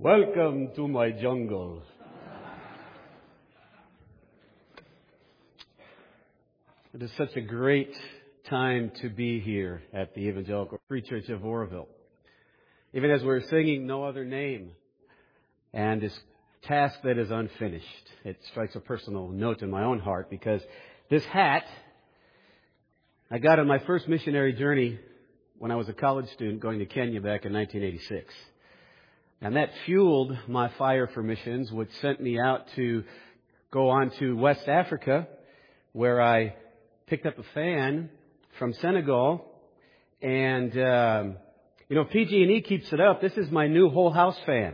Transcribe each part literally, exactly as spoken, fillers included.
Welcome to my jungle. It is such a great time to be here at the Evangelical Free Church of Oroville. Even as we're singing No Other Name and this task that is unfinished, it strikes a personal note in my own heart because this hat I got on my first missionary journey when I was a college student going to Kenya back in nineteen eighty-six. And that fueled my fire for missions, which sent me out to go on to West Africa, where I picked up a fan from Senegal. And, um, you know, P G and E keeps it up. This is my new whole house fan.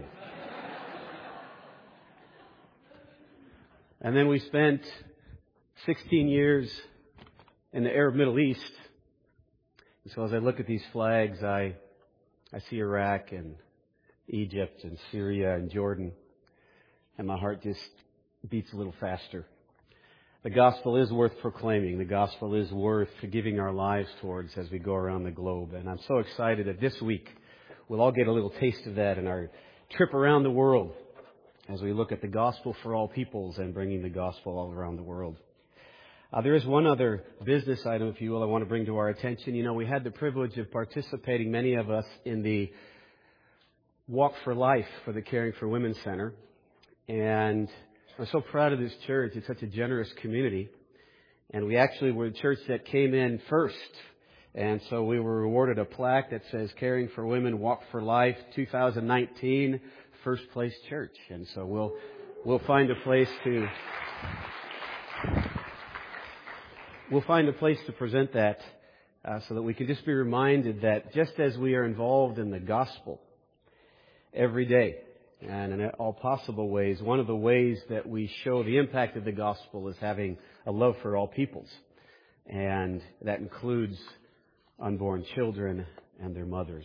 And then we spent sixteen years in the Arab Middle East. And so as I look at these flags, I, I see Iraq and Egypt and Syria and Jordan, and my heart just beats a little faster. The gospel is worth proclaiming. The gospel is worth giving our lives towards as we go around the globe. And I'm so excited that this week we'll all get a little taste of that in our trip around the world as we look at the gospel for all peoples and bringing the gospel all around the world. Uh, there is one other business item, if you will, I want to bring to our attention. You know, we had the privilege of participating, many of us, in the Walk for Life for the Caring for Women Center. And I'm so proud of this church. It's such a generous community. And we actually were the church that came in first. And so we were awarded a plaque that says Caring for Women, Walk for Life, two thousand nineteen, First Place Church. And so we'll we'll find a place to we'll find a place to present that uh, so that we can just be reminded that just as we are involved in the gospel every day, and in all possible ways, one of the ways that we show the impact of the gospel is having a love for all peoples. And that includes unborn children and their mothers.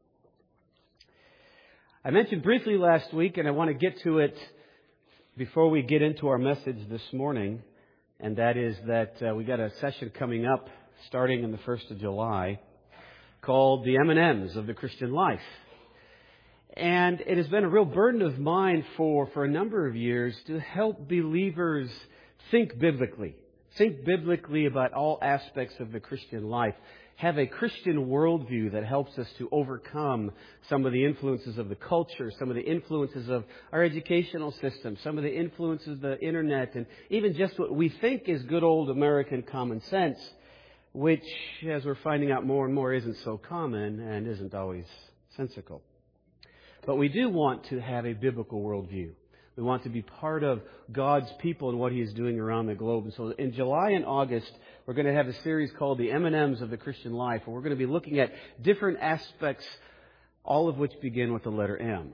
I mentioned briefly last week, and I want to get to it before we get into our message this morning, and that is that uh, we got a session coming up starting in the first of July called the M and M's of the Christian Life. And it has been a real burden of mine for, for a number of years to help believers think biblically. Think biblically about all aspects of the Christian life. Have a Christian worldview that helps us to overcome some of the influences of the culture, some of the influences of our educational system, some of the influences of the internet, and even just what we think is good old American common sense, which, as we're finding out more and more, isn't so common and isn't always sensical. But we do want to have a biblical worldview. We want to be part of God's people and what He is doing around the globe. And so in July and August, we're going to have a series called the M and M's of the Christian Life, and we're going to be looking at different aspects, all of which begin with the letter M.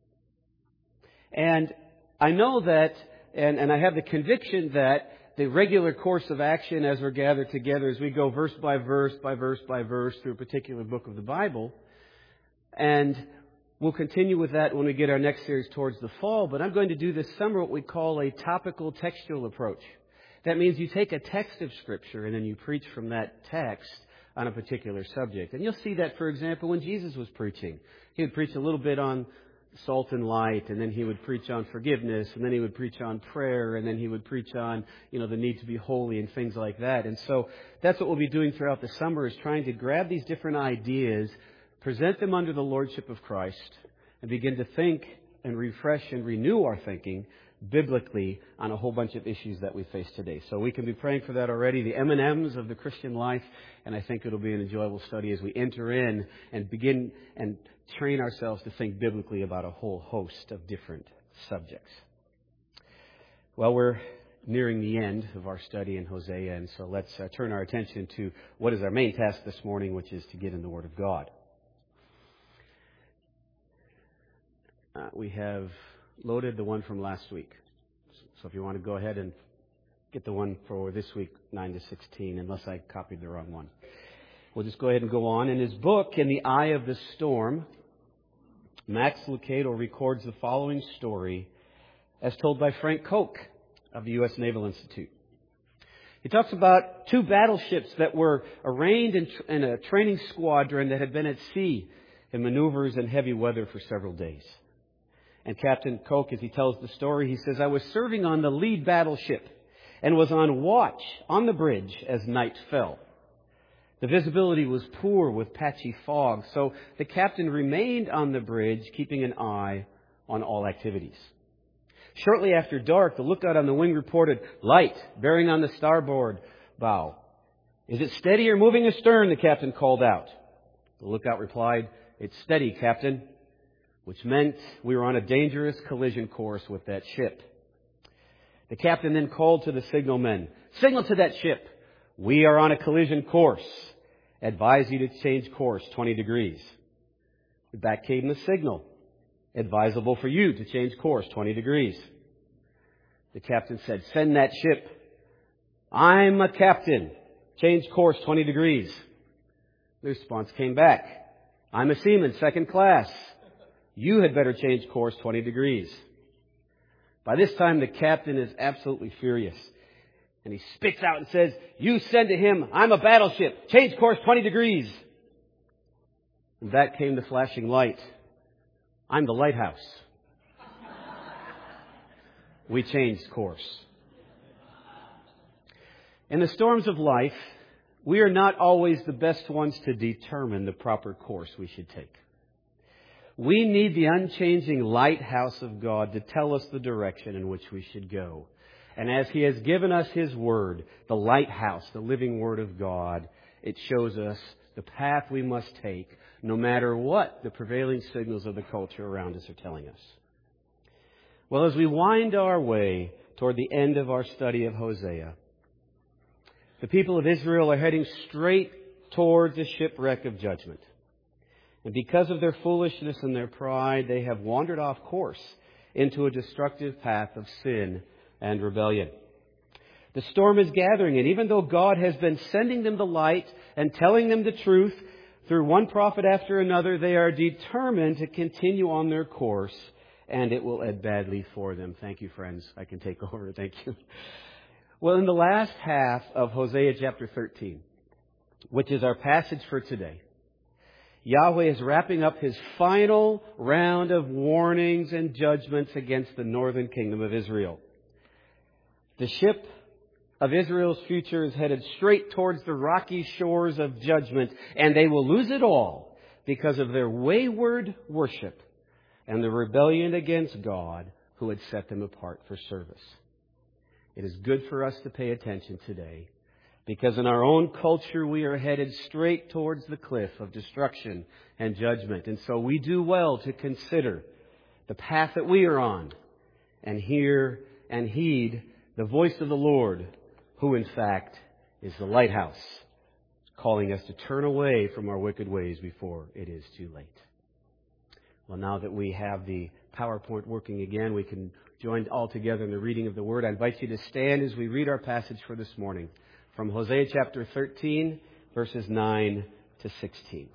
And I know that, and, and I have the conviction that the regular course of action as we're gathered together, as we go verse by verse by verse by verse through a particular book of the Bible, and we'll continue with that when we get our next series towards the fall, but I'm going to do this summer what we call a topical textual approach. That means you take a text of Scripture and then you preach from that text on a particular subject. And you'll see that, for example, when Jesus was preaching. He would preach a little bit on salt and light, and then he would preach on forgiveness, and then he would preach on prayer, and then he would preach on, you know, the need to be holy and things like that. And so that's what we'll be doing throughout the summer, is trying to grab these different ideas, present them under the lordship of Christ, and begin to think and refresh and renew our thinking biblically on a whole bunch of issues that we face today. So we can be praying for that already, the M and M's of the Christian life, and I think it'll be an enjoyable study as we enter in and begin and train ourselves to think biblically about a whole host of different subjects. Well, we're nearing the end of our study in Hosea, and so let's uh, turn our attention to what is our main task this morning, which is to get in the Word of God. Uh, we have loaded the one from last week. So if you want to go ahead and get the one for this week, nine to sixteen, unless I copied the wrong one. We'll just go ahead and go on. In his book, In the Eye of the Storm, Max Lucado records the following story as told by Frank Koch of the U S Naval Institute. He talks about two battleships that were arraigned in, in a training squadron that had been at sea in maneuvers and heavy weather for several days. And Captain Coke, as he tells the story, he says, I was serving on the lead battleship and was on watch on the bridge as night fell. The visibility was poor with patchy fog, so the captain remained on the bridge, keeping an eye on all activities. Shortly after dark, the lookout on the wing reported, light, bearing on the starboard bow. Is it steady or moving astern? The captain called out. The lookout replied, it's steady, Captain, which meant we were on a dangerous collision course with that ship. The captain then called to the signalmen, signal to that ship, we are on a collision course. Advise you to change course twenty degrees. Back came the signal. Advisable for you to change course twenty degrees. The captain said, send that ship. I'm a captain. Change course twenty degrees. The response came back. I'm a seaman, second class. You had better change course twenty degrees. By this time, the captain is absolutely furious. And he spits out and says, you said to him, I'm a battleship. Change course twenty degrees. And back came the flashing light. I'm the lighthouse. We changed course. In the storms of life, we are not always the best ones to determine the proper course we should take. We need the unchanging lighthouse of God to tell us the direction in which we should go. And as He has given us His Word, the lighthouse, the living Word of God, it shows us the path we must take, no matter what the prevailing signals of the culture around us are telling us. Well, as we wind our way toward the end of our study of Hosea, the people of Israel are heading straight towards the shipwreck of judgment. And because of their foolishness and their pride, they have wandered off course into a destructive path of sin and rebellion. The storm is gathering, and even though God has been sending them the light and telling them the truth through one prophet after another, they are determined to continue on their course, and it will end badly for them. Thank you, friends. I can take over. Thank you. Well, in the last half of Hosea chapter thirteen, which is our passage for today, Yahweh is wrapping up His final round of warnings and judgments against the northern kingdom of Israel. The ship of Israel's future is headed straight towards the rocky shores of judgment, and they will lose it all because of their wayward worship and the rebellion against God who had set them apart for service. It is good for us to pay attention today, because in our own culture we are headed straight towards the cliff of destruction and judgment. And so we do well to consider the path that we are on and hear and heed the voice of the Lord, who in fact is the lighthouse, calling us to turn away from our wicked ways before it is too late. Well, now that we have the PowerPoint working again, we can join all together in the reading of the Word. I invite you to stand as we read our passage for this morning from Hosea chapter thirteen, verses nine to sixteen.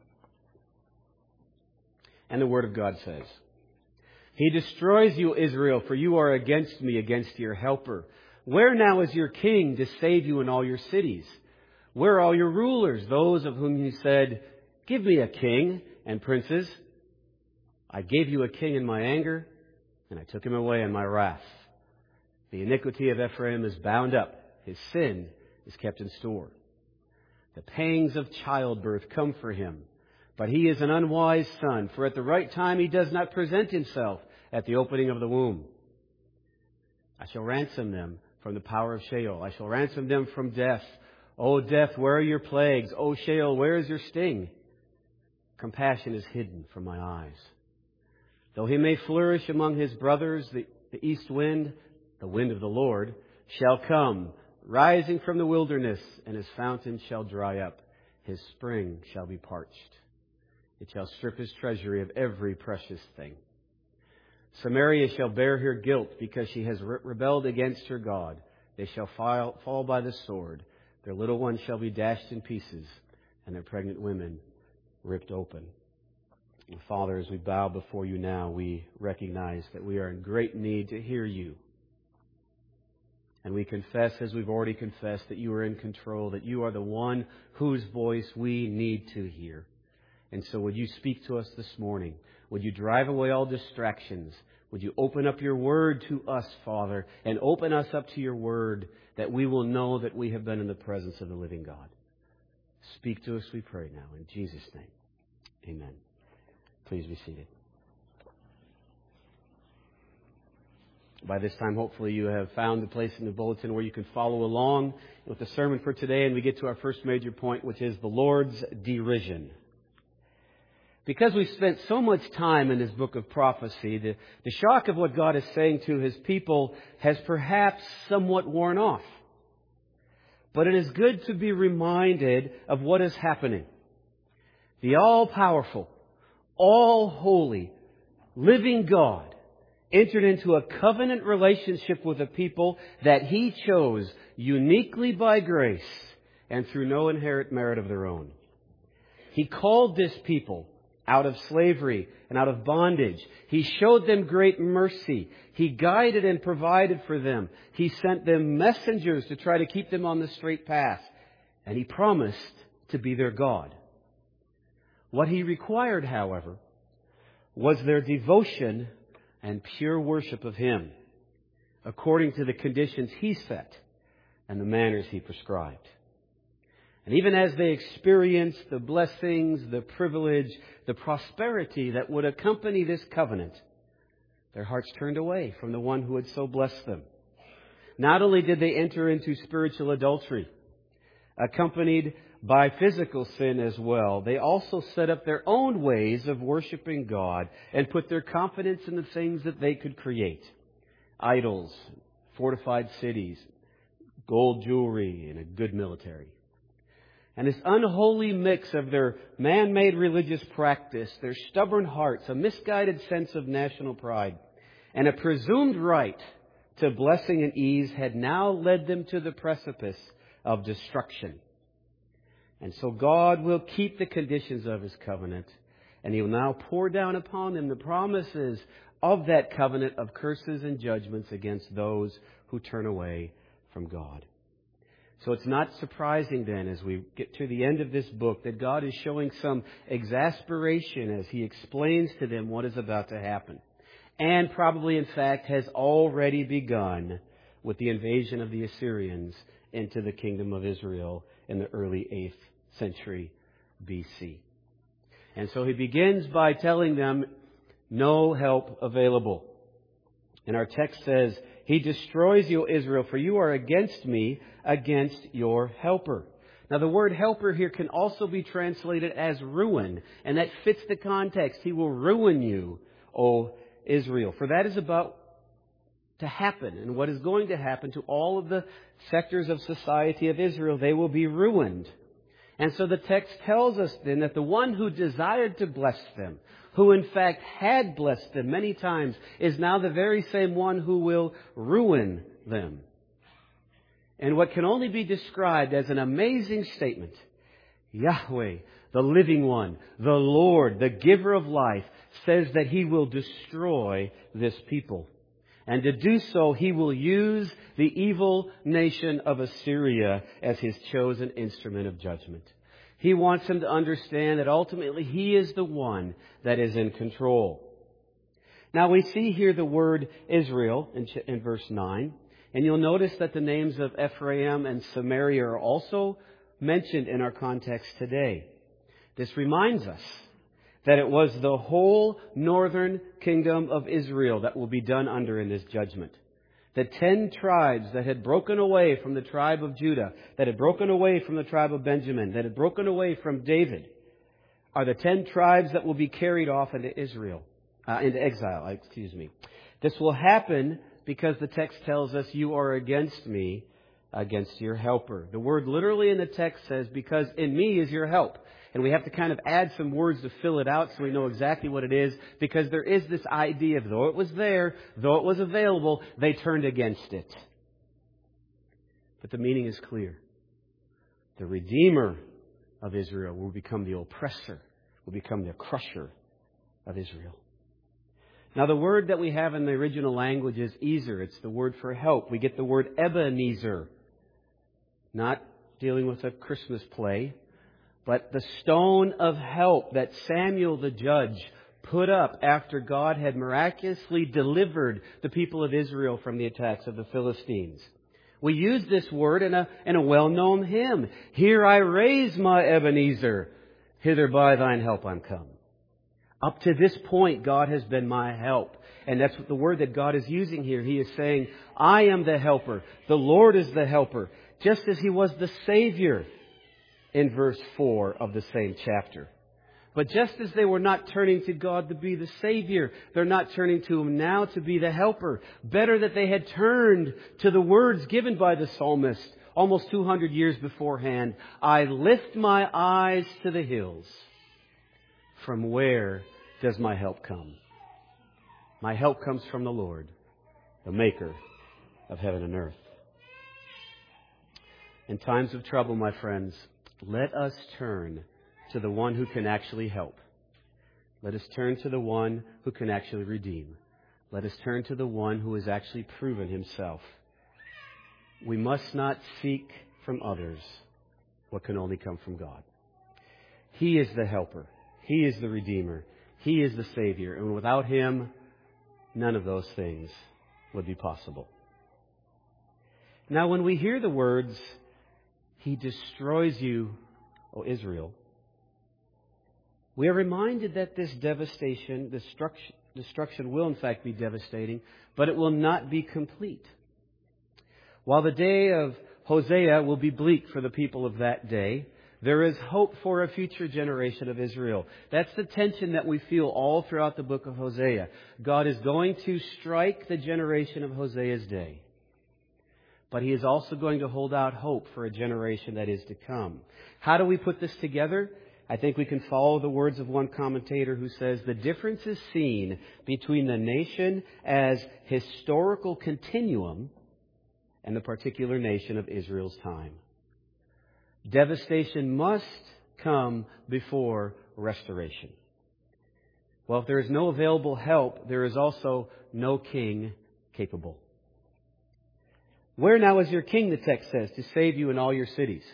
And the Word of God says, He destroys you, Israel, for you are against me, against your helper. Where now is your king to save you in all your cities? Where are all your rulers, those of whom you said, give me a king and princes? I gave you a king in my anger, and I took him away in my wrath. The iniquity of Ephraim is bound up. His sin is kept in store. The pangs of childbirth come for him, but he is an unwise son, for at the right time he does not present himself at the opening of the womb. I shall ransom them from the power of Sheol. I shall ransom them from death. O death, where are your plagues? O Sheol, where is your sting? Compassion is hidden from my eyes. Though he may flourish among his brothers, the, the east wind, the wind of the Lord, shall come, rising from the wilderness, and his fountain shall dry up. His spring shall be parched. It shall strip his treasury of every precious thing. Samaria shall bear her guilt because she has re- rebelled against her God. They shall fall, fall by the sword. Their little ones shall be dashed in pieces, and their pregnant women ripped open. And Father, as we bow before you now, we recognize that we are in great need to hear you. And we confess, as we've already confessed, that you are in control, that you are the one whose voice we need to hear. And so would you speak to us this morning? Would you drive away all distractions? Would you open up your word to us, Father, and open us up to your word that we will know that we have been in the presence of the living God. Speak to us, we pray now, in Jesus' name. Amen. Please be seated. By this time, hopefully, you have found the place in the bulletin where you can follow along with the sermon for today, and we get to our first major point, which is the Lord's derision. Because we've spent so much time in this book of prophecy, the, the shock of what God is saying to His people has perhaps somewhat worn off. But it is good to be reminded of what is happening. The all-powerful, all-holy, living God entered into a covenant relationship with a people that He chose uniquely by grace and through no inherent merit of their own. He called this people out of slavery and out of bondage. He showed them great mercy. He guided and provided for them. He sent them messengers to try to keep them on the straight path. And He promised to be their God. What He required, however, was their devotion and pure worship of Him, according to the conditions He set and the manners He prescribed. And even as they experienced the blessings, the privilege, the prosperity that would accompany this covenant, their hearts turned away from the one who had so blessed them. Not only did they enter into spiritual adultery, accompanied by physical sin as well, they also set up their own ways of worshiping God and put their confidence in the things that they could create. Idols, fortified cities, gold jewelry, and a good military. And this unholy mix of their man-made religious practice, their stubborn hearts, a misguided sense of national pride, and a presumed right to blessing and ease had now led them to the precipice of destruction. And so God will keep the conditions of His covenant, and He will now pour down upon them the promises of that covenant of curses and judgments against those who turn away from God. So it's not surprising then, as we get to the end of this book, that God is showing some exasperation as He explains to them what is about to happen. And probably, in fact, has already begun with the invasion of the Assyrians into the kingdom of Israel in the early eighth century B C. And so He begins by telling them, no help available. And our text says, He destroys you, Israel, for you are against me, against your helper. Now, the word helper here can also be translated as ruin, and that fits the context. He will ruin you, O Israel. For that is about to happen, and what is going to happen to all of the sectors of society of Israel. They will be ruined. And so the text tells us then that the one who desired to bless them, who in fact had blessed them many times, is now the very same one who will ruin them. And what can only be described as an amazing statement, Yahweh, the living one, the Lord, the giver of life, says that He will destroy this people. And to do so, He will use the evil nation of Assyria as His chosen instrument of judgment. He wants them to understand that ultimately He is the one that is in control. Now we see here the word Israel in, in verse nine. And you'll notice that the names of Ephraim and Samaria are also mentioned in our context today. This reminds us that it was the whole northern kingdom of Israel that will be done under in this judgment. The ten tribes that had broken away from the tribe of Judah, that had broken away from the tribe of Benjamin, that had broken away from David, are the ten tribes that will be carried off into Israel, uh, into exile, excuse me. This will happen because the text tells us, you are against me, against your helper. The word literally in the text says, because in me is your help. And we have to kind of add some words to fill it out so we know exactly what it is, because there is this idea of though it was there, though it was available, they turned against it. But the meaning is clear. The Redeemer of Israel will become the oppressor, will become the crusher of Israel. Now the word that we have in the original language is Ezer. It's the word for help. We get the word Ebenezer. Not dealing with a Christmas play, but the stone of help that Samuel the judge put up after God had miraculously delivered the people of Israel from the attacks of the Philistines. We use this word in a, in a well-known hymn. Here I raise my Ebenezer, hither by thine help I'm come. Up to this point, God has been my help. And that's what the word that God is using here. He is saying, I am the helper. The Lord is the helper. Just as He was the Savior in verse four of the same chapter. But just as they were not turning to God to be the Savior, they're not turning to Him now to be the helper. Better that they had turned to the words given by the psalmist almost two hundred years beforehand. I lift my eyes to the hills. From where does my help come? My help comes from the Lord, the Maker of heaven and earth. In times of trouble, my friends, let us turn to the one who can actually help. Let us turn to the one who can actually redeem. Let us turn to the one who has actually proven Himself. We must not seek from others what can only come from God. He is the helper. He is the Redeemer. He is the Savior. And without Him, none of those things would be possible. Now, when we hear the words, He destroys you, O Israel, we are reminded that this devastation, destruction, destruction will in fact be devastating, but it will not be complete. While the day of Hosea will be bleak for the people of that day, there is hope for a future generation of Israel. That's the tension that we feel all throughout the book of Hosea. God is going to strike the generation of Hosea's day. But He is also going to hold out hope for a generation that is to come. How do we put this together? I think we can follow the words of one commentator who says the difference is seen between the nation as historical continuum and the particular nation of Israel's time. Devastation must come before restoration. Well, if there is no available help, there is also no king capable. Where now is your king, the text says, to save you in all your cities?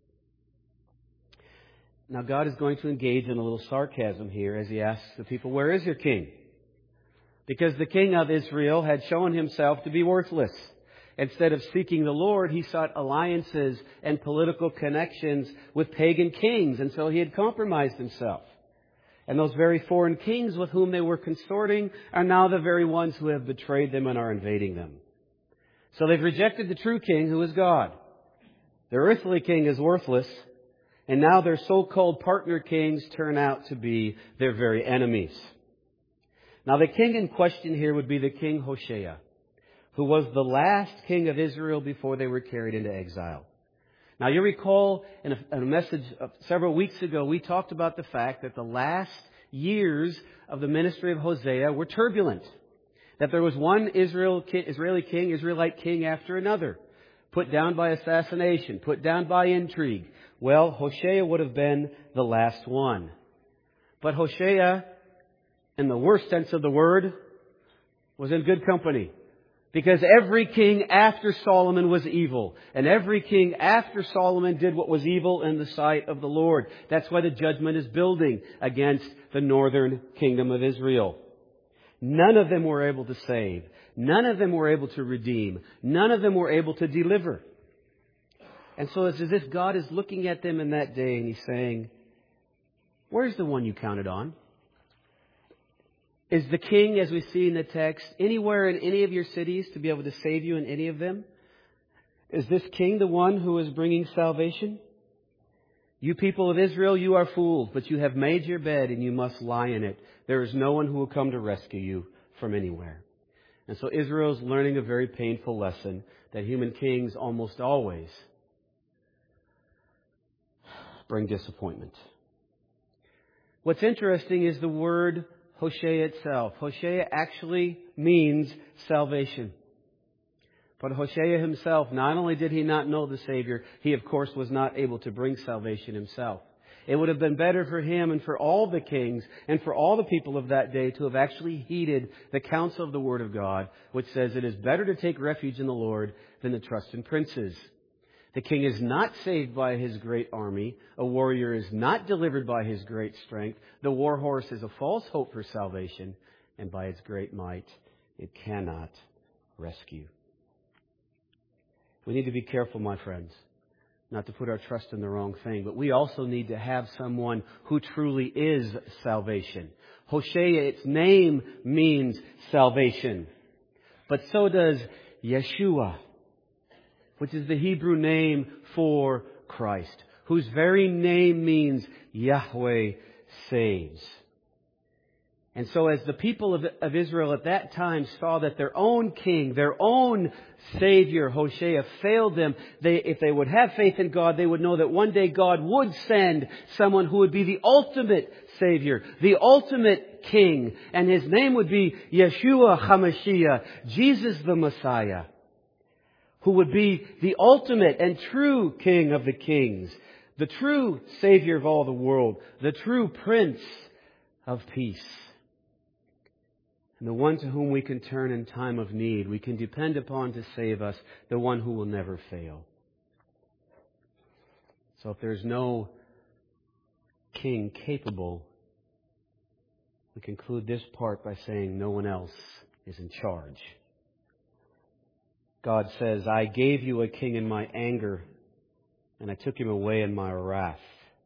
Now, God is going to engage in a little sarcasm here as He asks the people, where is your king? Because the king of Israel had shown himself to be worthless. Instead of seeking the Lord, he sought alliances and political connections with pagan kings, and so he had compromised himself. And those very foreign kings with whom they were consorting are now the very ones who have betrayed them and are invading them. So they've rejected the true king, who is God. Their earthly king is worthless, and now their so-called partner kings turn out to be their very enemies. Now the king in question here would be the king Hoshea, who was the last king of Israel before they were carried into exile. Now you recall in a, in a message several weeks ago, we talked about the fact that the last years of the ministry of Hosea were turbulent. That there was one Israel, Israeli king, Israelite king after another, put down by assassination, put down by intrigue. Well, Hoshea would have been the last one. But Hoshea, in the worst sense of the word, was in good company. Because every king after Solomon was evil. And every king after Solomon did what was evil in the sight of the Lord. That's why the judgment is building against the northern kingdom of Israel. None of them were able to save. None of them were able to redeem. None of them were able to deliver. And so it's as if God is looking at them in that day and He's saying, where's the one you counted on? Is the king, as we see in the text, anywhere in any of your cities to be able to save you in any of them? Is this king the one who is bringing salvation? You people of Israel, you are fools, but you have made your bed and you must lie in it. There is no one who will come to rescue you from anywhere. And so Israel is learning a very painful lesson that human kings almost always bring disappointment. What's interesting is the word Hosea itself. Hosea actually means salvation. But Hosea himself, not only did he not know the Savior, he of course was not able to bring salvation himself. It would have been better for him and for all the kings and for all the people of that day to have actually heeded the counsel of the Word of God, which says it is better to take refuge in the Lord than to trust in princes. The king is not saved by his great army. A warrior is not delivered by his great strength. The war horse is a false hope for salvation, and by its great might, it cannot rescue. We need to be careful, my friends, not to put our trust in the wrong thing, but we also need to have someone who truly is salvation. Hosea, its name means salvation, but so does Yeshua, which is the Hebrew name for Christ, whose very name means Yahweh saves. And so as the people of, of Israel at that time saw that their own king, their own Savior, Hosea, failed them, they, if they would have faith in God, they would know that one day God would send someone who would be the ultimate Savior, the ultimate King, and His name would be Yeshua HaMashiach, Jesus the Messiah, who would be the ultimate and true King of the kings, the true Savior of all the world, the true Prince of Peace, and the one to whom we can turn in time of need, we can depend upon to save us, the one who will never fail. So if there's no king capable, we conclude this part by saying no one else is in charge. God says, I gave you a king in my anger, and I took him away in my wrath.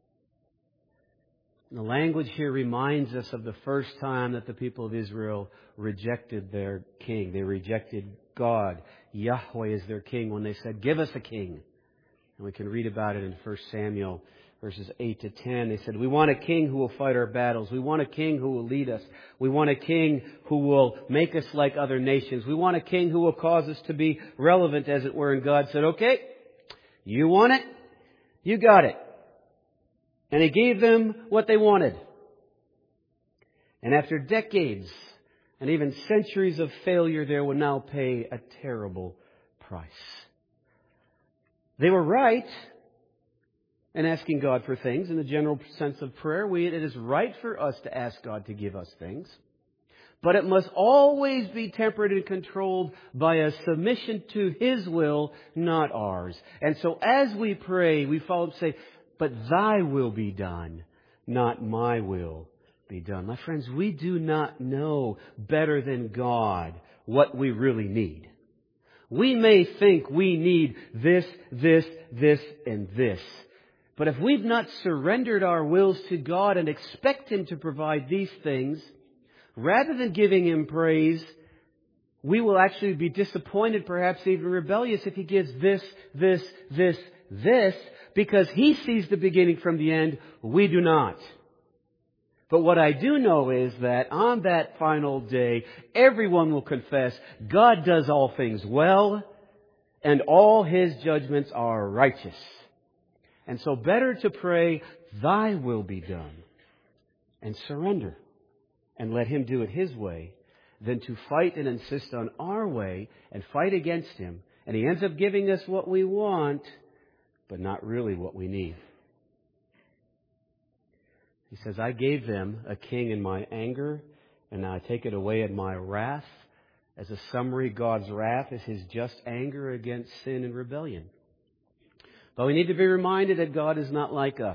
And the language here reminds us of the first time that the people of Israel rejected their king. They rejected God. Yahweh is their king when they said, give us a king. And we can read about it in First Samuel verses eight to ten. They said, we want a king who will fight our battles. We want a king who will lead us. We want a king who will make us like other nations. We want a king who will cause us to be relevant, as it were. And God said, okay, you want it? You got it. And He gave them what they wanted. And after decades and even centuries of failure, they will now pay a terrible price. They were right in asking God for things. In the general sense of prayer, we, it is right for us to ask God to give us things. But it must always be tempered and controlled by a submission to His will, not ours. And so as we pray, we follow up and say, but Thy will be done, not my will be done. My friends, we do not know better than God what we really need. We may think we need this, this, this, and this. But if we've not surrendered our wills to God and expect Him to provide these things, rather than giving Him praise, we will actually be disappointed, perhaps even rebellious, if He gives this, this, this, this, because He sees the beginning from the end. We do not. But what I do know is that on that final day, everyone will confess God does all things well, and all His judgments are righteous. And so better to pray, Thy will be done, and surrender, and let Him do it His way, than to fight and insist on our way and fight against Him. And He ends up giving us what we want, but not really what we need. He says, I gave them a king in my anger, and now I take it away in my wrath. As a summary, God's wrath is His just anger against sin and rebellion. But we need to be reminded that God is not like us.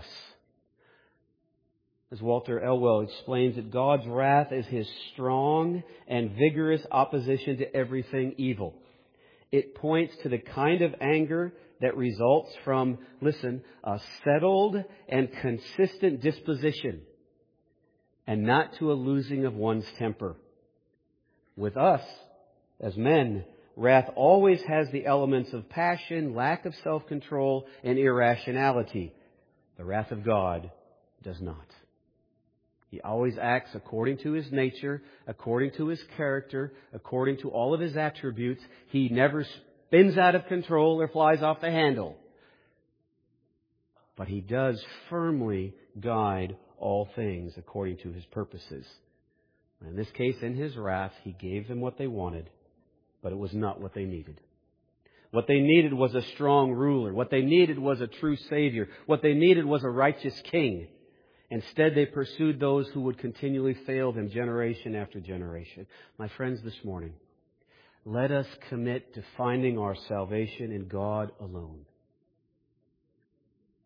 As Walter Elwell explains it, God's wrath is His strong and vigorous opposition to everything evil. It points to the kind of anger that results from, listen, a settled and consistent disposition, and not to a losing of one's temper. With us, as men, wrath always has the elements of passion, lack of self-control, and irrationality. The wrath of God does not. He always acts according to His nature, according to His character, according to all of His attributes. He never spins out of control or flies off the handle. But He does firmly guide all things according to His purposes. In this case, in His wrath, He gave them what they wanted, but it was not what they needed. What they needed was a strong ruler. What they needed was a true Savior. What they needed was a righteous king. Instead, they pursued those who would continually fail them generation after generation. My friends, this morning, let us commit to finding our salvation in God alone.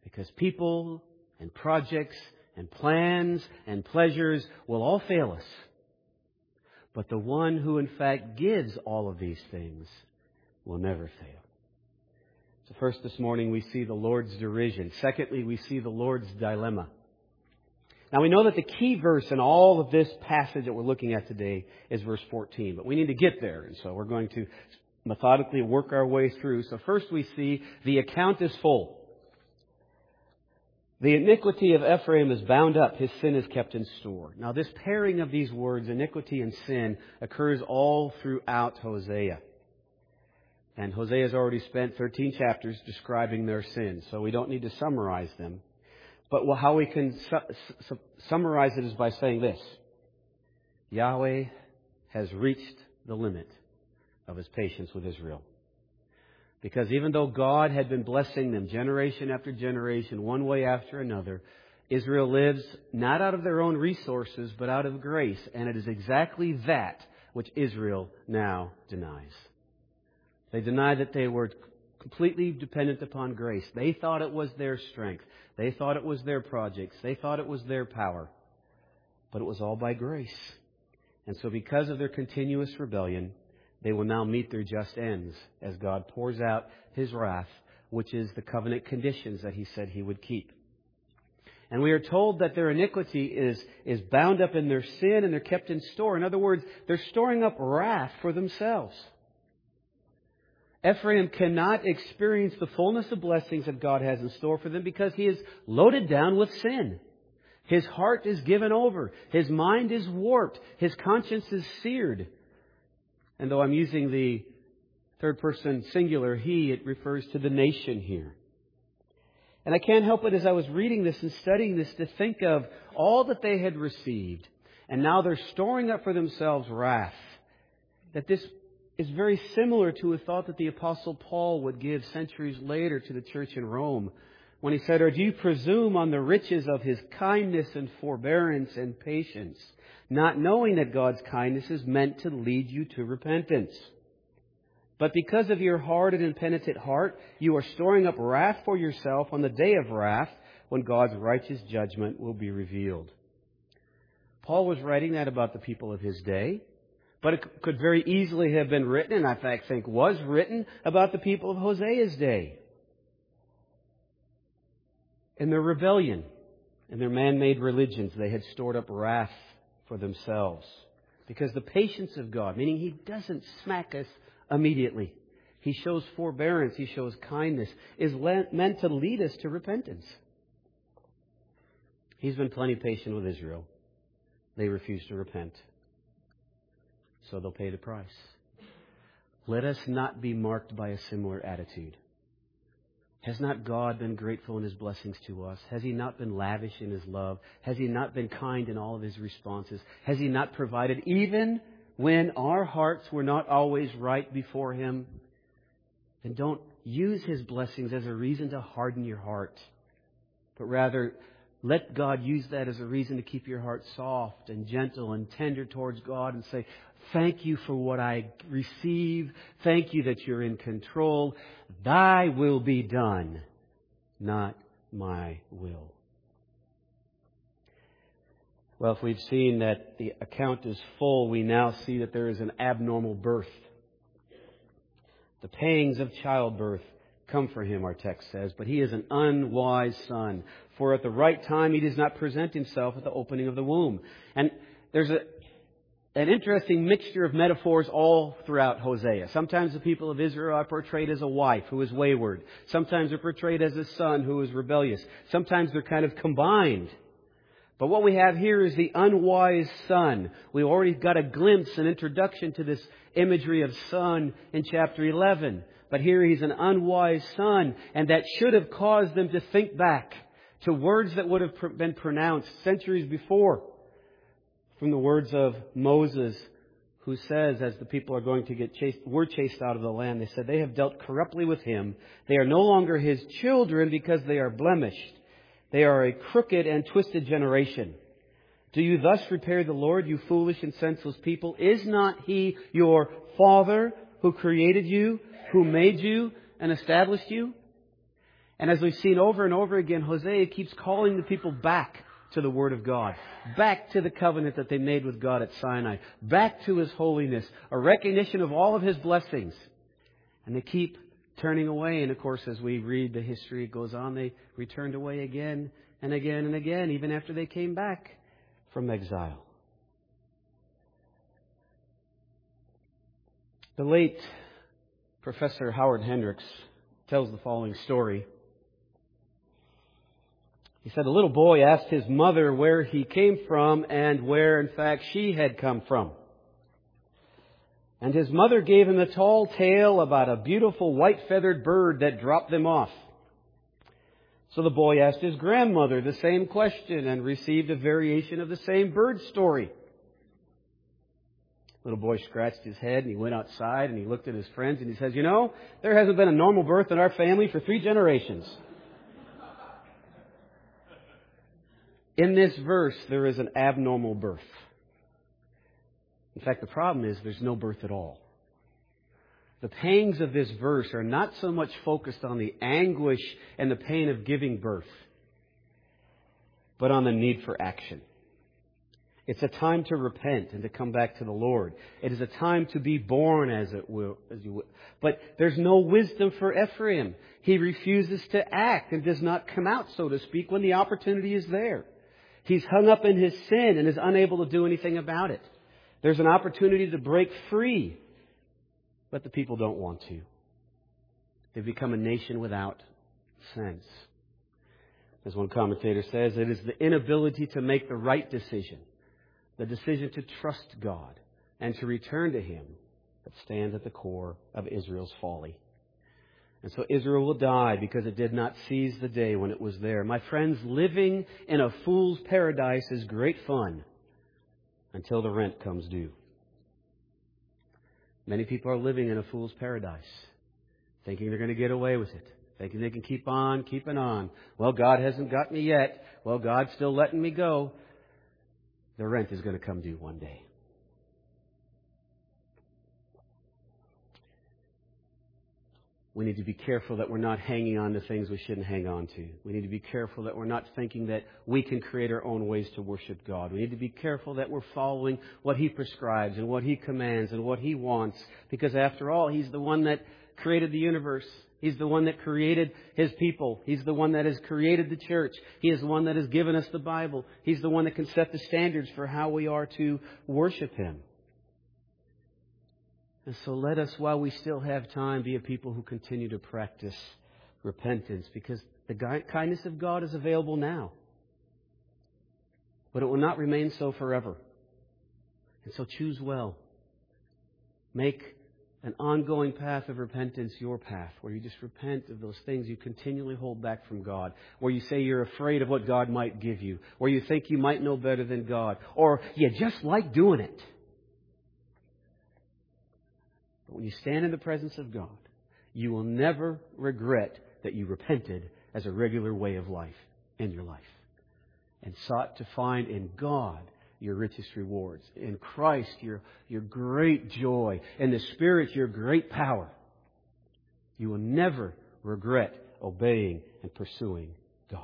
Because people and projects and plans and pleasures will all fail us. But the one who in fact gives all of these things will never fail. So first this morning we see the Lord's derision. Secondly, we see the Lord's dilemma. Now we know that the key verse in all of this passage that we're looking at today is verse fourteen. But we need to get there. And so we're going to methodically work our way through. So first we see the account is full. The iniquity of Ephraim is bound up, his sin is kept in store. Now this pairing of these words, iniquity and sin, occurs all throughout Hosea. And Hosea has already spent thirteen chapters describing their sins, so we don't need to summarize them. But how we can su- su- summarize it is by saying this: Yahweh has reached the limit of His patience with Israel. Because even though God had been blessing them generation after generation, one way after another, Israel lives not out of their own resources, but out of grace. And it is exactly that which Israel now denies. They deny that they were completely dependent upon grace. They thought it was their strength. They thought it was their projects. They thought it was their power. But it was all by grace. And so because of their continuous rebellion, they will now meet their just ends as God pours out His wrath, which is the covenant conditions that He said He would keep. And we are told that their iniquity is, is bound up in their sin and they're kept in store. In other words, they're storing up wrath for themselves. Ephraim cannot experience the fullness of blessings that God has in store for them because he is loaded down with sin. His heart is given over. His mind is warped. His conscience is seared. And though I'm using the third person singular, he, it refers to the nation here. And I can't help it as I was reading this and studying this to think of all that they had received. And now they're storing up for themselves wrath. That this is very similar to a thought that the Apostle Paul would give centuries later to the church in Rome, when he said, "Or do you presume on the riches of His kindness and forbearance and patience, not knowing that God's kindness is meant to lead you to repentance? But because of your hard and impenitent heart, you are storing up wrath for yourself on the day of wrath, when God's righteous judgment will be revealed." Paul was writing that about the people of his day, but it could very easily have been written, and I in fact think was written, about the people of Hosea's day. In their rebellion, in their man-made religions, they had stored up wrath for themselves. Because the patience of God, meaning He doesn't smack us immediately. He shows forbearance, He shows kindness, is meant to lead us to repentance. He's been plenty patient with Israel. They refuse to repent. So they'll pay the price. Let us not be marked by a similar attitude. Has not God been grateful in His blessings to us? Has He not been lavish in His love? Has He not been kind in all of His responses? Has He not provided even when our hearts were not always right before Him? Then don't use His blessings as a reason to harden your heart, but rather let God use that as a reason to keep your heart soft and gentle and tender towards God and say, "Thank you for what I receive. Thank you that you're in control. Thy will be done, not my will." Well, if we've seen that the account is full, we now see that there is an abnormal birth. The pangs of childbirth come for him, our text says, but he is an unwise son. For at the right time he does not present himself at the opening of the womb. And there's a An interesting mixture of metaphors all throughout Hosea. Sometimes the people of Israel are portrayed as a wife who is wayward. Sometimes they're portrayed as a son who is rebellious. Sometimes they're kind of combined. But what we have here is the unwise son. We already got a glimpse, an introduction to this imagery of son in chapter eleven. But here he's an unwise son, and that should have caused them to think back to words that would have been pronounced centuries before. From the words of Moses, who says, as the people are going to get chased, were chased out of the land, they said, "They have dealt corruptly with him. They are no longer his children because they are blemished. They are a crooked and twisted generation. Do you thus repair the Lord, you foolish and senseless people? Is not He your Father who created you, who made you and established you?" And as we've seen over and over again, Hosea keeps calling the people back to the Word of God, back to the covenant that they made with God at Sinai, back to His holiness, a recognition of all of His blessings. And they keep turning away. And of course, as we read the history, it goes on, they returned away again and again and again, even after they came back from exile. The late Professor Howard Hendricks tells the following story. He said a little boy asked his mother where he came from and where, in fact, she had come from. And his mother gave him a tall tale about a beautiful white-feathered bird that dropped them off. So the boy asked his grandmother the same question and received a variation of the same bird story. Little boy scratched his head and he went outside and he looked at his friends and he says, you know, there hasn't been a normal birth in our family for three generations. In this verse, there is an abnormal birth. In fact, the problem is there's no birth at all. The pangs of this verse are not so much focused on the anguish and the pain of giving birth, but on the need for action. It's a time to repent and to come back to the Lord. It is a time to be born, as it will, as you will. But there's no wisdom for Ephraim. He refuses to act and does not come out, so to speak, when the opportunity is there. He's hung up in his sin and is unable to do anything about it. There's an opportunity to break free, but the people don't want to. They've become a nation without sense. As one commentator says, it is the inability to make the right decision, the decision to trust God and to return to Him, that stands at the core of Israel's folly. And so Israel will die because it did not seize the day when it was there. My friends, living in a fool's paradise is great fun until the rent comes due. Many people are living in a fool's paradise, thinking they're going to get away with it, thinking they can keep on keeping on. Well, God hasn't got me yet. Well, God's still letting me go. The rent is going to come due one day. We need to be careful that we're not hanging on to things we shouldn't hang on to. We need to be careful that we're not thinking that we can create our own ways to worship God. We need to be careful that we're following what He prescribes and what He commands and what He wants. Because after all, He's the one that created the universe. He's the one that created His people. He's the one that has created the church. He is the one that has given us the Bible. He's the one that can set the standards for how we are to worship Him. And so let us, while we still have time, be a people who continue to practice repentance, because the kindness of God is available now. But it will not remain so forever. And so choose well. Make an ongoing path of repentance your path, where you just repent of those things you continually hold back from God, where you say you're afraid of what God might give you, where you think you might know better than God, or you just like doing it. But when you stand in the presence of God, you will never regret that you repented as a regular way of life in your life and sought to find in God your richest rewards, in Christ your, your great joy, in the Spirit your great power. You will never regret obeying and pursuing God.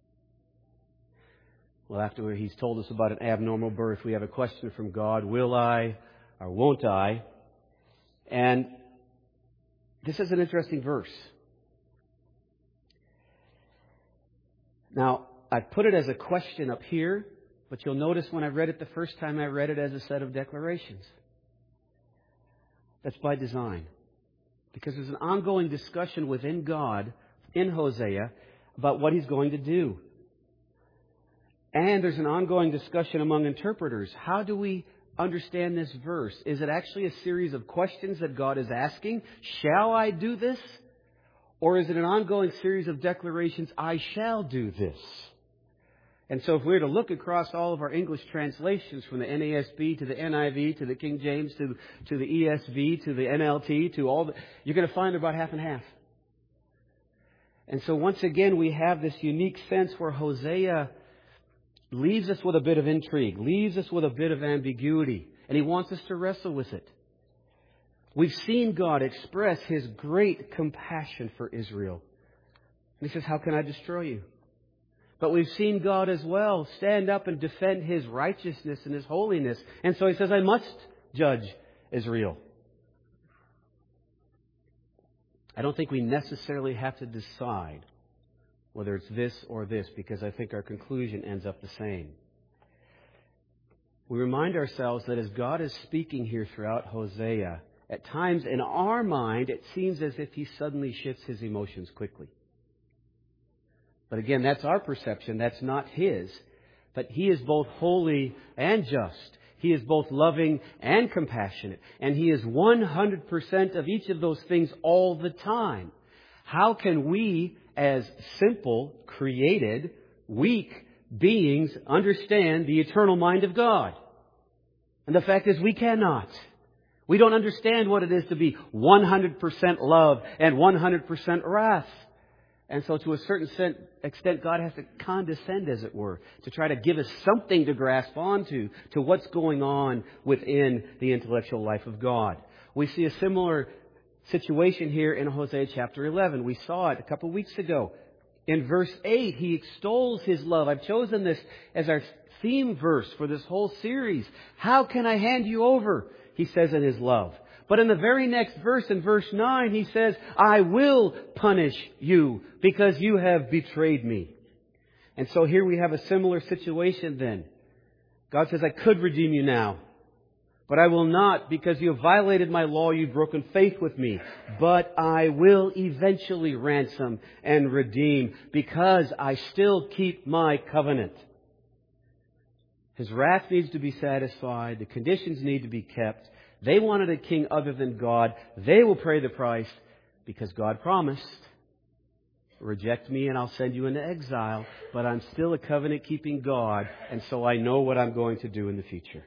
Well, after He's told us about an abnormal birth, we have a question from God: will I or won't I? And this is an interesting verse. Now, I put it as a question up here, but you'll notice when I read it the first time, I read it as a set of declarations. That's by design. Because there's an ongoing discussion within God, in Hosea, about what He's going to do. And there's an ongoing discussion among interpreters. How do we understand this verse? Is it actually a series of questions that God is asking? Shall I do this? Or is it an ongoing series of declarations, I shall do this? And so if we were to look across all of our English translations, from the N A S B to the N I V to the King James to, to the E S V to the N L T to all the, you're going to find about half and half. And so once again, we have this unique sense where Hosea leaves us with a bit of intrigue, leaves us with a bit of ambiguity, and he wants us to wrestle with it. We've seen God express His great compassion for Israel. And he says, how can I destroy you? But we've seen God as well stand up and defend His righteousness and His holiness. And so He says, I must judge Israel. I don't think we necessarily have to decide whether it's this or this, because I think our conclusion ends up the same. We remind ourselves that as God is speaking here throughout Hosea, at times in our mind it seems as if He suddenly shifts His emotions quickly. But again, that's our perception, that's not His. But He is both holy and just. He is both loving and compassionate. And He is one hundred percent of each of those things all the time. How can we, as simple, created, weak beings, understand the eternal mind of God? And the fact is we cannot. We don't understand what it is to be one hundred percent love and one hundred percent wrath. And so to a certain extent, God has to condescend, as it were, to try to give us something to grasp onto, to what's going on within the intellectual life of God. We see a similar situation here in Hosea chapter eleven. We saw it a couple of weeks ago. In verse eight, He extols His love. I've chosen this as our theme verse for this whole series. How can I hand you over? He says in His love. But in the very next verse, in verse nine, He says, I will punish you because you have betrayed me. And so here we have a similar situation then. God says, I could redeem you now, but I will not, because you have violated my law, you've broken faith with me. But I will eventually ransom and redeem because I still keep my covenant. His wrath needs to be satisfied. The conditions need to be kept. They wanted a king other than God. They will pay the price because God promised, reject me and I'll send you into exile. But I'm still a covenant-keeping God, and so I know what I'm going to do in the future.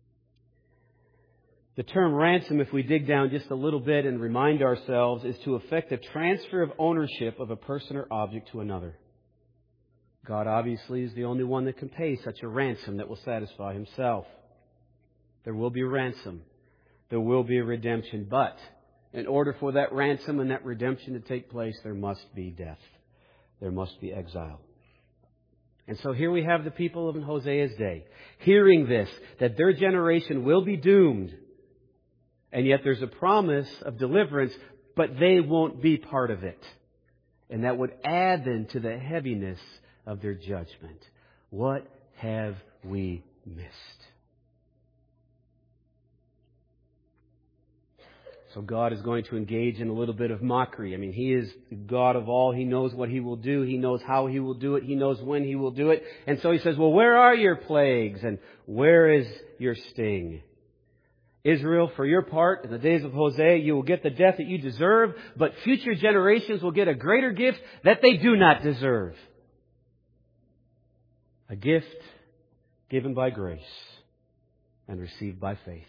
The term ransom, if we dig down just a little bit and remind ourselves, is to effect a transfer of ownership of a person or object to another. God obviously is the only one that can pay such a ransom that will satisfy Himself. There will be a ransom. There will be a redemption. But in order for that ransom and that redemption to take place, there must be death. There must be exile. And so here we have the people of Hosea's day, hearing this, that their generation will be doomed. And yet there's a promise of deliverance, but they won't be part of it. And that would add then to the heaviness of their judgment. What have we missed? So God is going to engage in a little bit of mockery. I mean, He is the God of all. He knows what He will do. He knows how He will do it. He knows when He will do it. And so He says, well, where are your plagues? And where is your sting? Israel, for your part, in the days of Hosea, you will get the death that you deserve, but future generations will get a greater gift that they do not deserve. A gift given by grace and received by faith.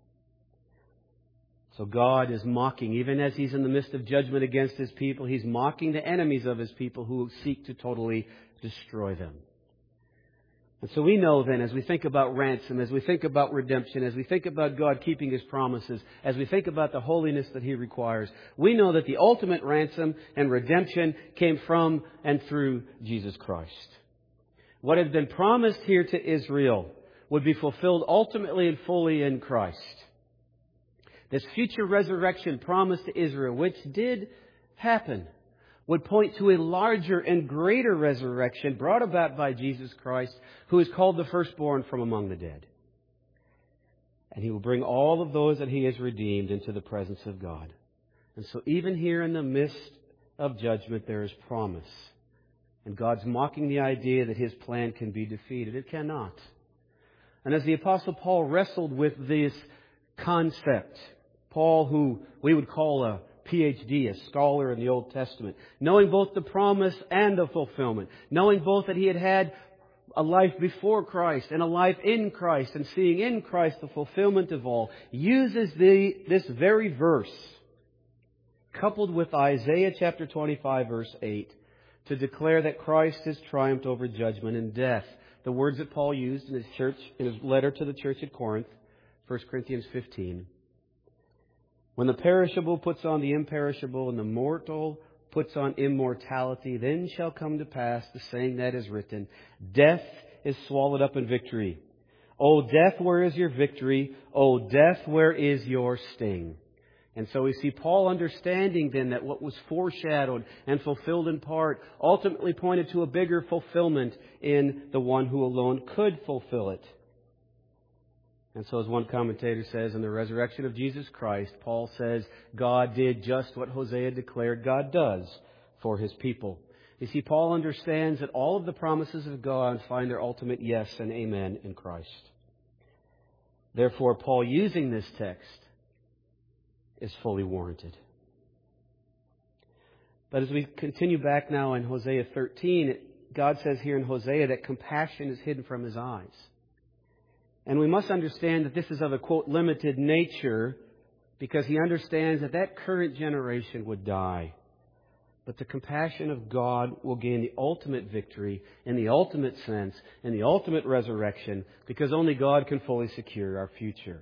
So God is mocking, even as He's in the midst of judgment against His people, He's mocking the enemies of His people who seek to totally destroy them. And so we know then, as we think about ransom, as we think about redemption, as we think about God keeping His promises, as we think about the holiness that He requires, we know that the ultimate ransom and redemption came from and through Jesus Christ. What had been promised here to Israel would be fulfilled ultimately and fully in Christ. This future resurrection promised to Israel, which did happen, would point to a larger and greater resurrection brought about by Jesus Christ, who is called the firstborn from among the dead. And He will bring all of those that He has redeemed into the presence of God. And so even here in the midst of judgment, there is promise. And God's mocking the idea that His plan can be defeated. It cannot. And as the Apostle Paul wrestled with this concept, Paul, who we would call a P H D, a scholar in the Old Testament, knowing both the promise and the fulfillment, knowing both that he had had a life before Christ and a life in Christ, and seeing in Christ the fulfillment of all, uses the, this very verse, coupled with Isaiah chapter twenty-five, verse eight, to declare that Christ has triumphed over judgment and death. The words that Paul used in his church, in his letter to the church at Corinth, First Corinthians fifteen. When the perishable puts on the imperishable and the mortal puts puts on immortality, then shall come to pass the saying that is written, death is swallowed up in victory. O death, where is your victory? O death, where is your sting? And so we see Paul understanding then that what was foreshadowed and fulfilled in part ultimately pointed to a bigger fulfillment in the one who alone could fulfill it. And so as one commentator says, in the resurrection of Jesus Christ, Paul says, God did just what Hosea declared God does for His people. You see, Paul understands that all of the promises of God find their ultimate yes and amen in Christ. Therefore, Paul using this text is fully warranted. But as we continue back now in Hosea thirteen, God says here in Hosea that compassion is hidden from His eyes. And we must understand that this is of a, quote, limited nature, because He understands that that current generation would die. But the compassion of God will gain the ultimate victory in the ultimate sense, in the ultimate resurrection, because only God can fully secure our future.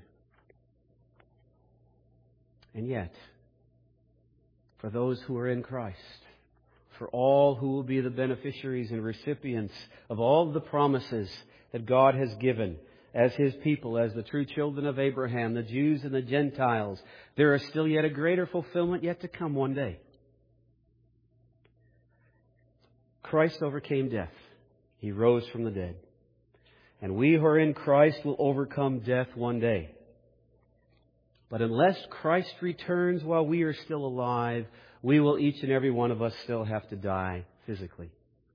And yet, for those who are in Christ, for all who will be the beneficiaries and recipients of all the promises that God has given as His people, as the true children of Abraham, the Jews and the Gentiles, there is still yet a greater fulfillment yet to come one day. Christ overcame death. He rose from the dead. And we who are in Christ will overcome death one day. But unless Christ returns while we are still alive, we will, each and every one of us, still have to die physically.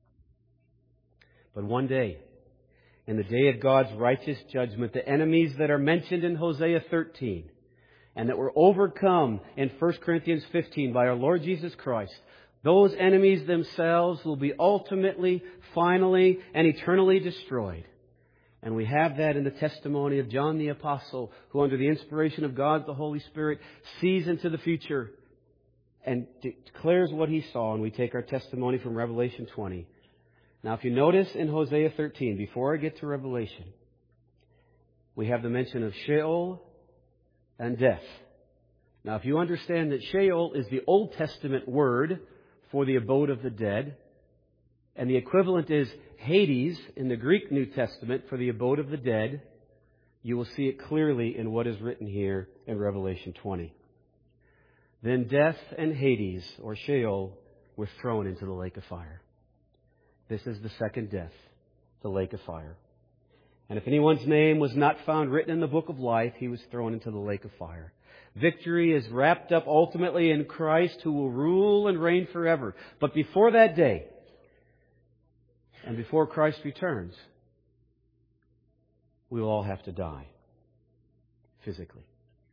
But one day, in the day of God's righteous judgment, the enemies that are mentioned in Hosea thirteen and that were overcome in First Corinthians fifteen by our Lord Jesus Christ, those enemies themselves will be ultimately, finally, and eternally destroyed. And we have that in the testimony of John the Apostle, who under the inspiration of God the Holy Spirit sees into the future and declares what he saw. And we take our testimony from Revelation twenty. Now, if you notice in Hosea thirteen, before I get to Revelation, we have the mention of Sheol and death. Now, if you understand that Sheol is the Old Testament word for the abode of the dead, and the equivalent is Hades in the Greek New Testament for the abode of the dead, you will see it clearly in what is written here in Revelation twenty. Then death and Hades, or Sheol, were thrown into the lake of fire. This is the second death, the lake of fire. And if anyone's name was not found written in the book of life, he was thrown into the lake of fire. Victory is wrapped up ultimately in Christ, who will rule and reign forever. But before that day, and before Christ returns, we will all have to die physically.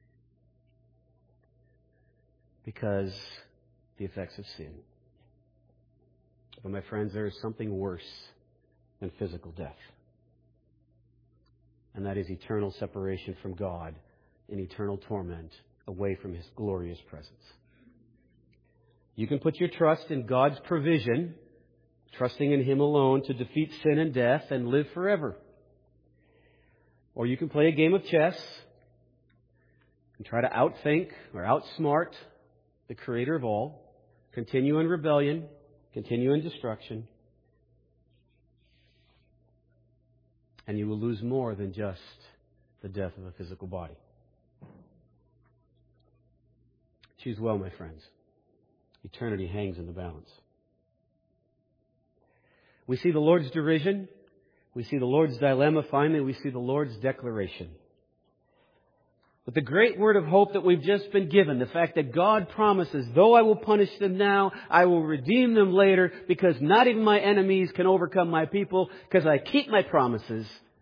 Because the effects of sin. But my friends, there is something worse than physical death. And that is eternal separation from God in eternal torment away from His glorious presence. You can put your trust in God's provision, trusting in Him alone to defeat sin and death and live forever. Or you can play a game of chess and try to outthink or outsmart the Creator of all, continue in rebellion, continue in destruction, and you will lose more than just the death of a physical body. Choose well, my friends. Eternity hangs in the balance. We see the Lord's derision. We see the Lord's dilemma. Finally, we see the Lord's declaration. But the great word of hope that we've just been given, the fact that God promises, though I will punish them now, I will redeem them later, because not even my enemies can overcome my people, because I keep my promises.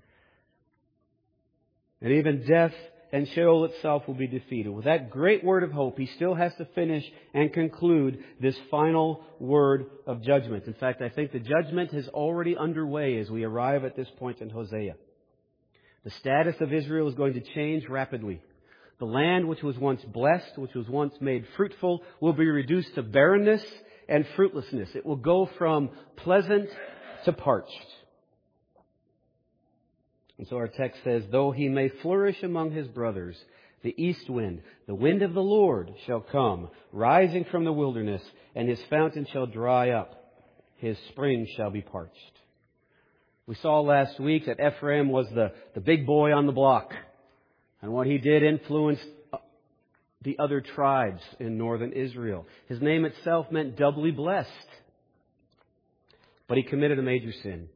And even death and Sheol itself will be defeated. With that great word of hope, He still has to finish and conclude this final word of judgment. In fact, I think the judgment is already underway as we arrive at this point in Hosea. The status of Israel is going to change rapidly. The land which was once blessed, which was once made fruitful, will be reduced to barrenness and fruitlessness. It will go from pleasant to parched. And so our text says, though he may flourish among his brothers, The east wind, the wind of the Lord, shall come, rising from the wilderness, and his fountain shall dry up. His spring shall be parched. We saw last week that Ephraim was the, the big boy on the block. And what he did influenced the other tribes in northern Israel. His name itself meant doubly blessed. But he committed a major sin.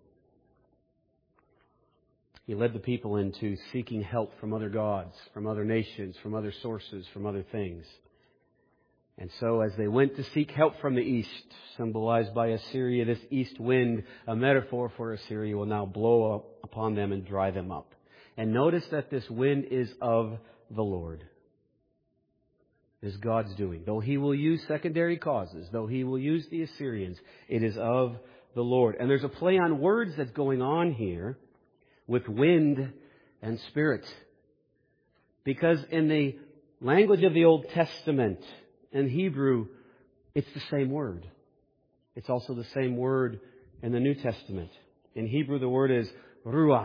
He led the people into seeking help from other gods, from other nations, from other sources, from other things. And so as they went to seek help from the east, symbolized by Assyria, this east wind, a metaphor for Assyria, will now blow up upon them and dry them up. And notice that this wind is of the Lord. It is God's doing. Though He will use secondary causes, though He will use the Assyrians, it is of the Lord. And there's a play on words that's going on here with wind and spirit. Because in the language of the Old Testament, in Hebrew, it's the same word. It's also the same word in the New Testament. In Hebrew, the word is ruach.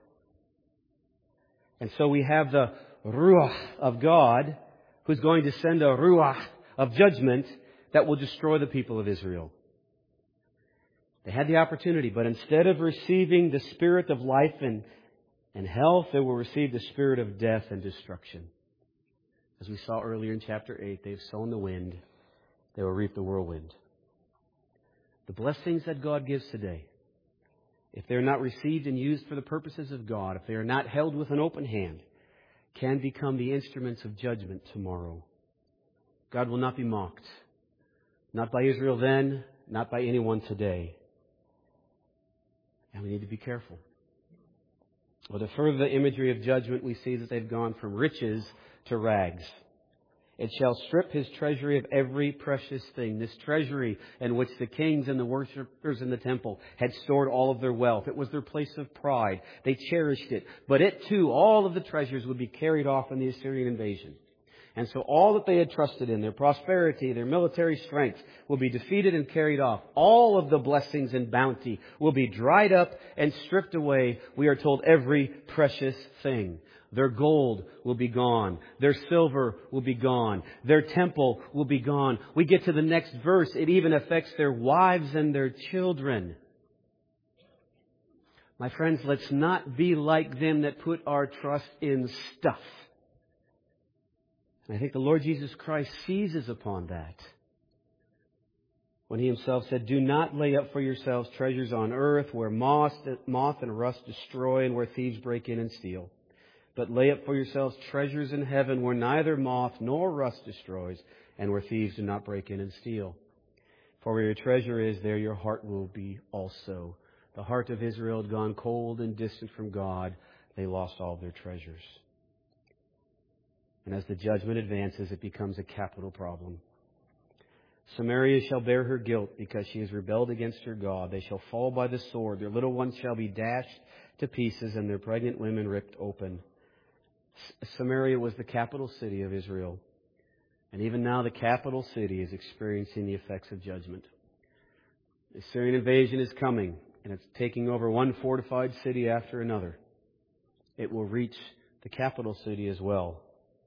And so we have the ruach of God, who's going to send a ruach of judgment that will destroy the people of Israel. They had the opportunity, but instead of receiving the spirit of life and, and health, they will receive the spirit of death and destruction. As we saw earlier in chapter eight, they've sown the wind, they will reap the whirlwind. The blessings that God gives today, if they're not received and used for the purposes of God, if they are not held with an open hand, can become the instruments of judgment tomorrow. God will not be mocked. Not by Israel then, not by anyone today. And we need to be careful. Well, to further the imagery of judgment, we see that they've gone from riches to rags. It shall strip his treasury of every precious thing. This treasury in which the kings and the worshippers in the temple had stored all of their wealth. It was their place of pride. They cherished it. But it too, all of the treasures would be carried off in the Assyrian invasion. And so all that they had trusted in, their prosperity, their military strength, will be defeated and carried off. All of the blessings and bounty will be dried up and stripped away. We are told every precious thing. Their gold will be gone. Their silver will be gone. Their temple will be gone. We get to the next verse. It even affects their wives and their children. My friends, let's not be like them that put our trust in stuff. And I think the Lord Jesus Christ seizes upon that when He Himself said, "Do not lay up for yourselves treasures on earth where moth, moth and rust destroy and where thieves break in and steal. But lay up for yourselves treasures in heaven where neither moth nor rust destroys and where thieves do not break in and steal. For where your treasure is, there your heart will be also." The heart of Israel had gone cold and distant from God. They lost all their treasures. And as the judgment advances, it becomes a capital problem. Samaria shall bear her guilt because she has rebelled against her God. They shall fall by the sword. Their little ones shall be dashed to pieces and their pregnant women ripped open. Samaria was the capital city of Israel. And even now the capital city is experiencing the effects of judgment. The Assyrian invasion is coming, and it's taking over one fortified city after another. It will reach the capital city as well.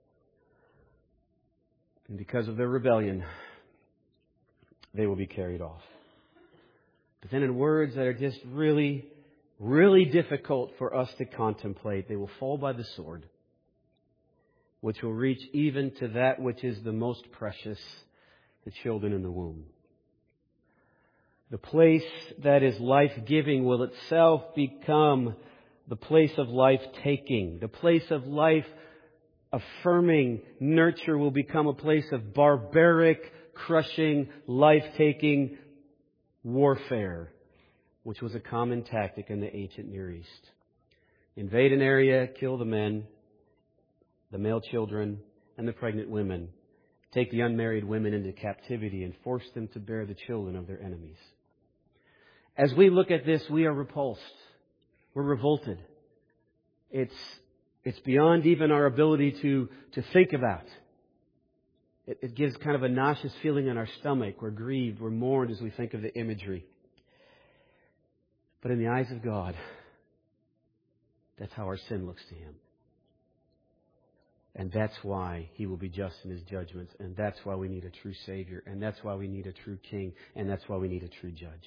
And because of their rebellion, they will be carried off. But then in words that are just really, really difficult for us to contemplate, they will fall by the sword, which will reach even to that which is the most precious, the children in the womb. The place that is life-giving will itself become the place of life-taking. The place of life-affirming nurture will become a place of barbaric, crushing, life-taking warfare, which was a common tactic in the ancient Near East. Invade an area, kill the men, the male children, and the pregnant women. Take the unmarried women into captivity and force them to bear the children of their enemies. As we look at this, we are repulsed. We're revolted. It's, it's beyond even our ability to, to think about. It, it gives kind of a nauseous feeling in our stomach. We're grieved. We're mourned as we think of the imagery. But in the eyes of God, that's how our sin looks to Him. And that's why He will be just in His judgments. And that's why we need a true Savior. And that's why we need a true King. And that's why we need a true Judge.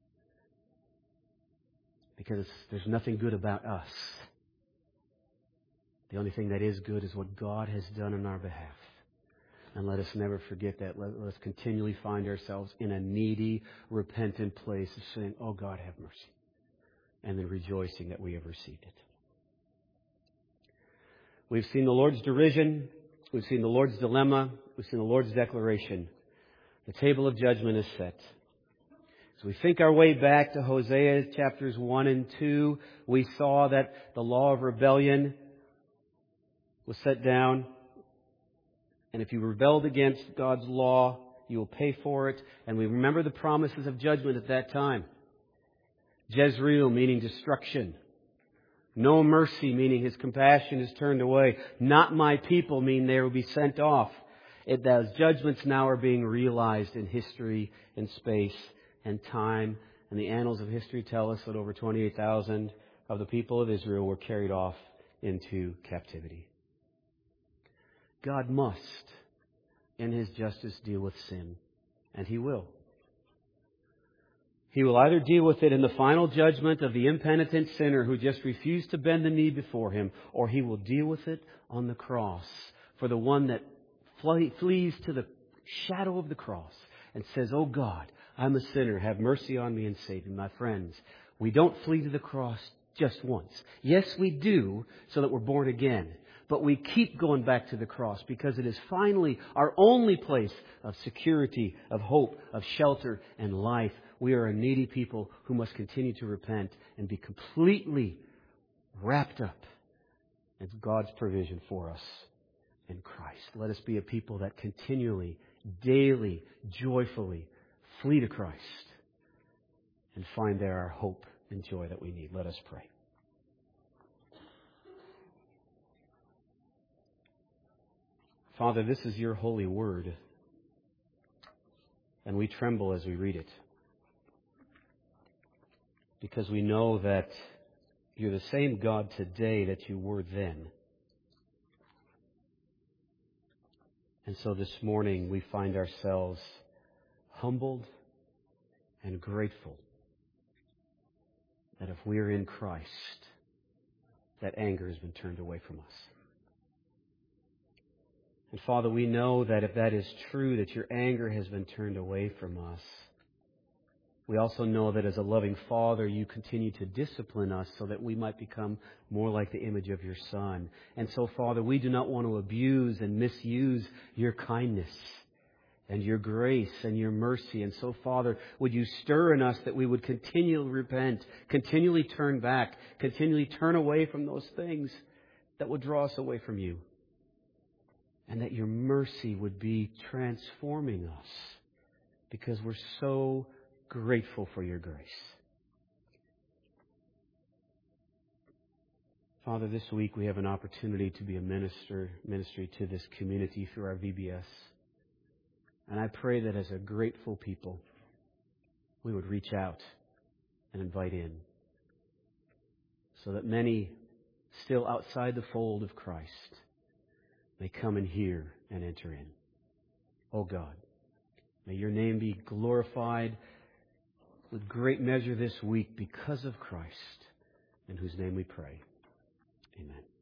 Because there's nothing good about us. The only thing that is good is what God has done on our behalf. And let us never forget that. Let, let us continually find ourselves in a needy, repentant place of saying, oh God, have mercy. And then rejoicing that we have received it. We've seen the Lord's derision. We've seen the Lord's dilemma. We've seen the Lord's declaration. The table of judgment is set. As we think our way back to Hosea chapters one and two, we saw that the law of rebellion was set down. And if you rebelled against God's law, you will pay for it. And we remember the promises of judgment at that time. Jezreel, meaning destruction. No mercy, meaning His compassion is turned away. Not my people, meaning they will be sent off. It, those judgments now are being realized in history, in space, and time. And the annals of history tell us that over twenty-eight thousand of the people of Israel were carried off into captivity. God must, in His justice, deal with sin. And He will. He will either deal with it in the final judgment of the impenitent sinner who just refused to bend the knee before Him, or He will deal with it on the cross for the one that flees to the shadow of the cross and says, oh God, I'm a sinner. Have mercy on me and save me. My friends, we don't flee to the cross just once. Yes, we do, so that we're born again. But we keep going back to the cross because it is finally our only place of security, of hope, of shelter and life. We are a needy people who must continue to repent and be completely wrapped up in God's provision for us in Christ. Let us be a people that continually, daily, joyfully flee to Christ and find there our hope and joy that we need. Let us pray. Father, this is Your holy word, and we tremble as we read it because we know that You're the same God today that You were then. And so this morning we find ourselves humbled and grateful that if we are in Christ, that anger has been turned away from us. And Father, we know that if that is true, that Your anger has been turned away from us, we also know that as a loving Father, You continue to discipline us so that we might become more like the image of Your Son. And so, Father, we do not want to abuse and misuse Your kindness and Your grace and Your mercy. And so, Father, would You stir in us that we would continually repent, continually turn back, continually turn away from those things that would draw us away from You. And that Your mercy would be transforming us because we're so grateful for Your grace. Father, this week we have an opportunity to be a minister, ministry to this community through our V B S. And I pray that as a grateful people, we would reach out and invite in so that many still outside the fold of Christ may come and hear and enter in. Oh God, may Your name be glorified with great measure this week because of Christ, in whose name we pray. Amen.